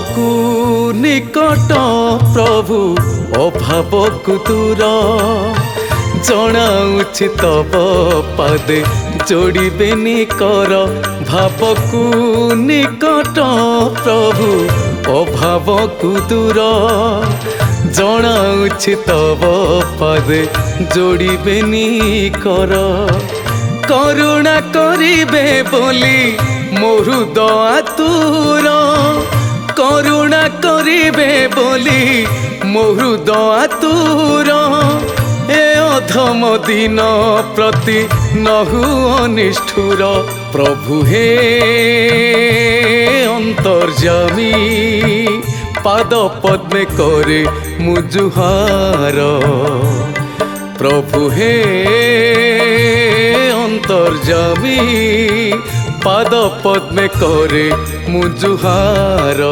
को निकट प्रभु अभाव को दूर जनाऊछि तब पादे जोड़बेनी कर भाव को निकट प्रभु अभाव को दूर जनाऊछि तब पादे जोड़बेनी कर करुणा करिबे बोली मोरु दआतुर करुणा करिबे बोली मोरु दआतुर ए अधम दिन प्रति नहु अनिष्ठुर प्रभु हे अंतर्जामी पाद पद्मे करे मुजुहार प्रभु हे अंतर्जामी पाद पद्मे करे मुजुहार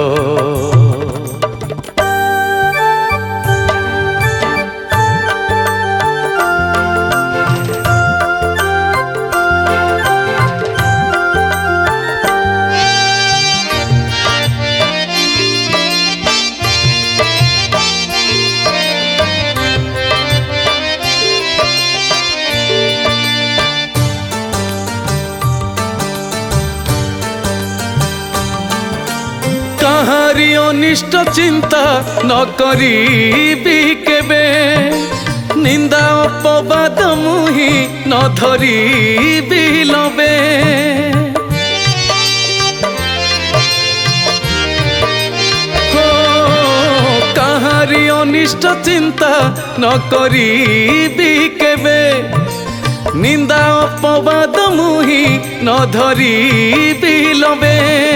कहारी अनिष्ट चिंता न करीबी केबे निंदा अपवाद मुही न धरीबी लबे हो कहारी अनिष्ट चिंता न करीबी केबे निंदा अपवाद मुही न धरीबी लबे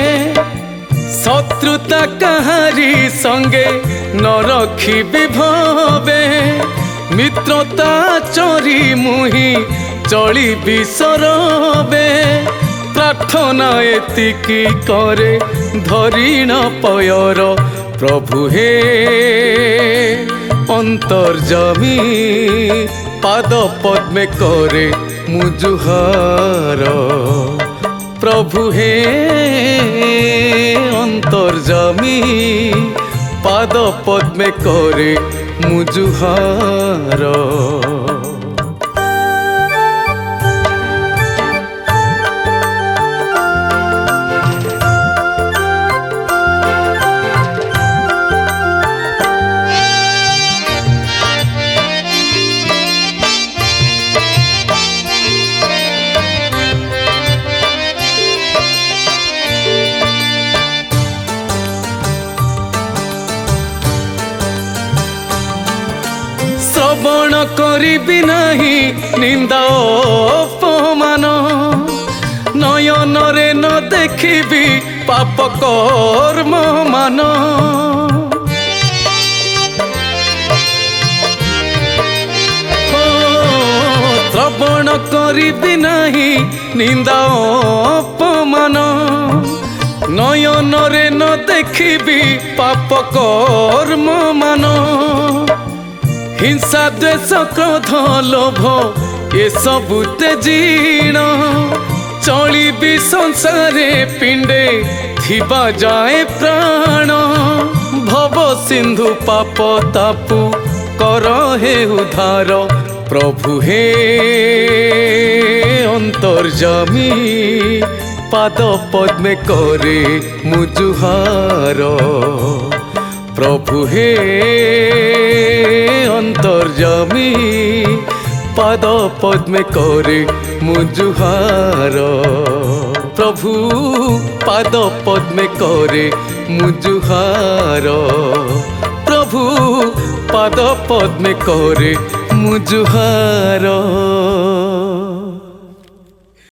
शत्रुता कहारी संगे न रखी विभवे मित्रता चोरी मुही चली बिसरबे प्रार्थना एतिकी करे धरी न पयर प्रभु हे अंतर्जामी पाद पद्मे करे मुजुहार प्रभु हे अंतर्जामी पाद पद्मे करे मुजुहार श्रवण करिबि नाही निंदा अपमान नयन रे न देखिबि पाप कर्म मान श्रवण करिबि नाही निंदा अपमान नयन रे न देखिबि पाप कर्म मान हिंसा द्वेष क्रोध लोभ ये सबु तेजीण चली संसारे पिंडे थिबा जाए प्राण भव सिंधु पाप तापु कर हे उद्धार प्रभु हे अंतर्जामी पाद पद्मे करे मुजुहार प्रभु हे अंतर्जामी पाद पद्मे करे मुजुहार प्रभु पाद पद्मे करे मुजुहार प्रभु पाद पद्मे करे मुजुहार।